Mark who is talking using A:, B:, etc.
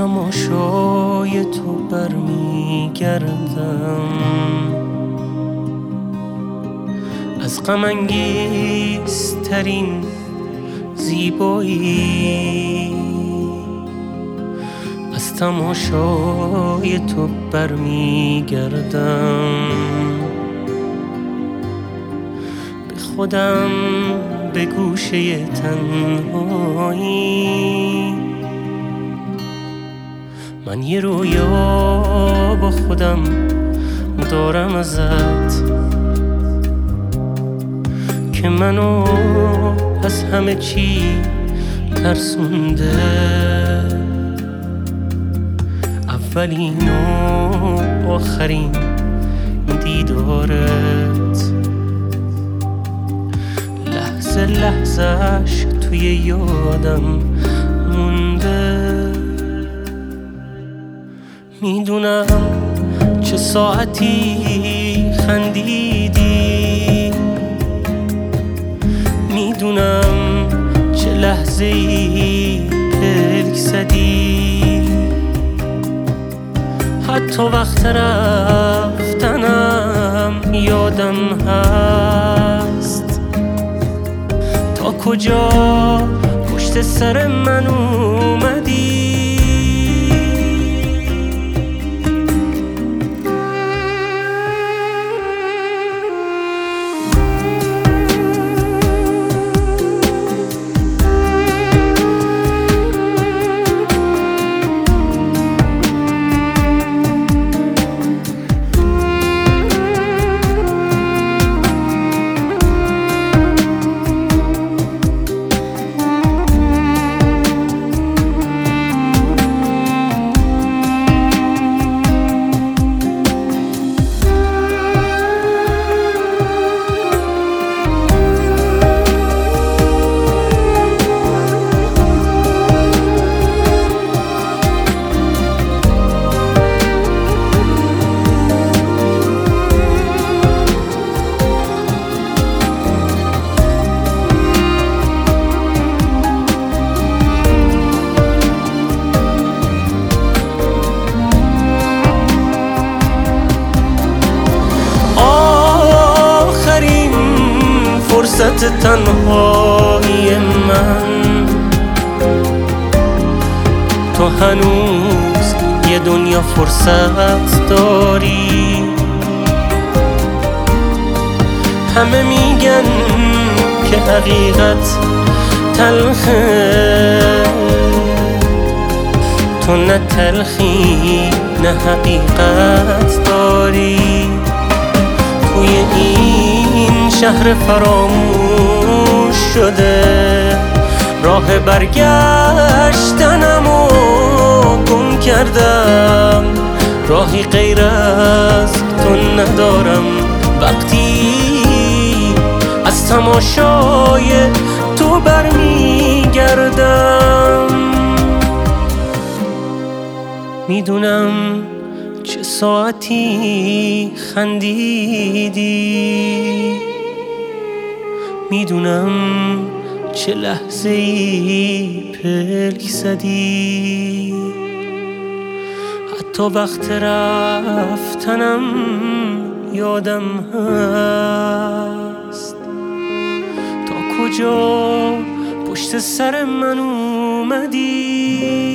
A: تماشای تو برمیگردم، از غم انگیزترین زیبایی، از تماشای تو برمیگردم. به خودم به گوشه تنهایی، من یه رویا با خودم دارم ازت که منو از همه چی ترسونده. اولین و آخرین دیدارت، لحظه لحظهش توی یادم مونده. میدونم چه ساعتی خندیدی، میدونم چه لحظه‌ای پلک زدی، حتی وقت رفتنم یادم هست تا کجا پشت سر من اومدی. فرصت تنهایی من، تو هنوز یه دنیا فرصت داری. همه میگن که حقیقت تلخه، تو نه تلخی نه حقیقت داری. توی این شهر فراموش شده، راه برگشتنمو گم کردم. راهی غیر از تو ندارم وقتی از تماشای تو برمیگردم. میدونم چه ساعتی خندیدی، میدونم چه لحظه‌ای پلک زدی، حتی وقت رفتنم یادم هست تا کجا پشت سر من اومدی.